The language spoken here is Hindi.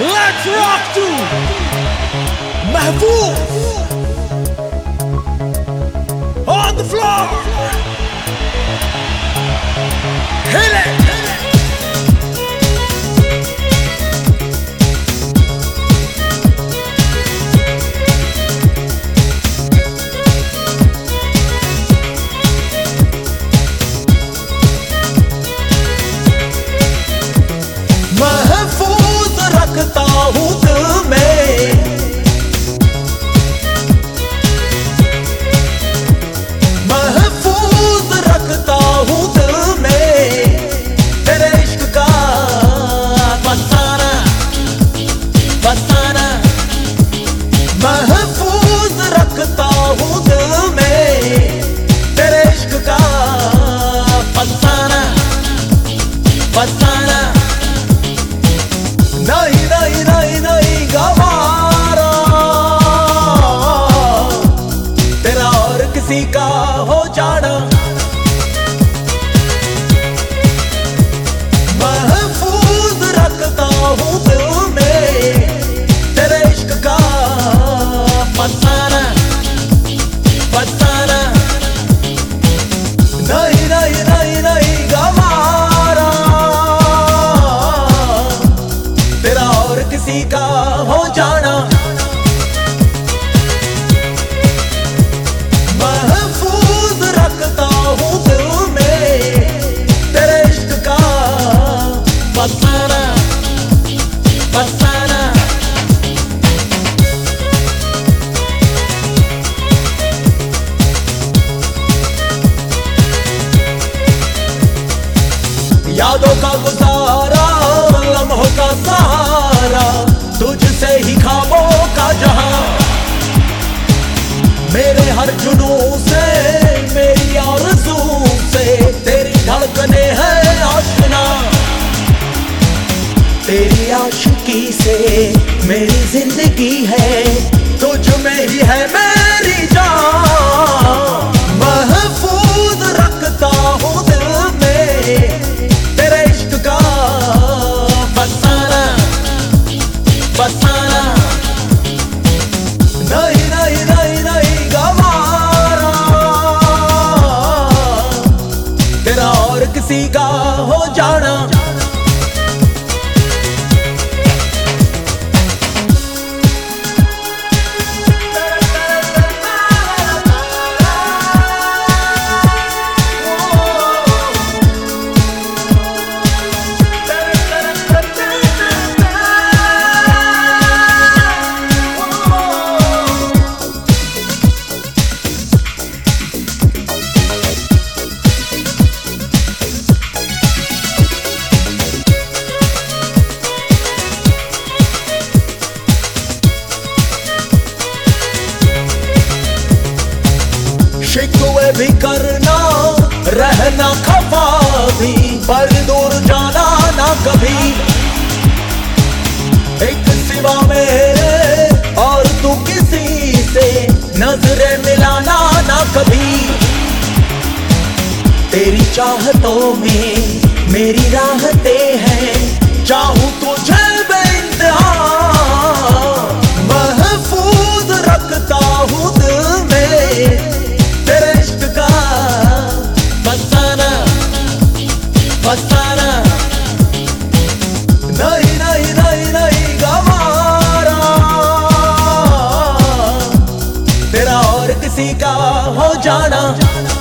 Let's rock to Mahfouz on the floor. Hit it. महफूज रखता हूँ दिल में, महफूज रखता हूँ दिल में तेरे इश्क का फसाना फसाना। महफूज रखता हूँ दिल में तेरे इश्क का फसाना फसाना। नहीं नहीं नहीं नहीं गवारा तेरा और किसी का हो जाना। महफूज रखता हूँ दिल में तेरे इश्क का फसाना फसाना। नहीं नहीं नहीं नहीं गवारा तेरा और किसी का हो जाना। महफूज रखता हूँ दिल में तेरे इश्क का फसाना फसाना। यादों का गुजारा लम्हों का सहारा तुझसे ही ख्वाबों का जहां। मेरे हर जुनूं से मेरी आरज़ू से तेरी धड़कने हैं आशना। तेरी आशिकी से मेरी जिंदगी है तुझ में ही है मेरी जान। महफूज रखता हूँ दिल में तेरे इश्क का फसाना फसाना। नहीं नहीं नहीं नहीं गवारा तेरा और किसी का हो जाना। शिकवे भी करना रहना खफा भी पर दूर जाना ना कभी। एक सिवा मेरे और तू किसी से नजरें मिलाना ना कभी। तेरी चाहतों में मेरी राहतें हैं चाहूं तुझे बेइंतहा। महफूज रखता हूँ दिल में तेरे इश्क का फसाना फसाना। नहीं नहीं नहीं नहीं गवारा तेरा और किसी का हो जाना।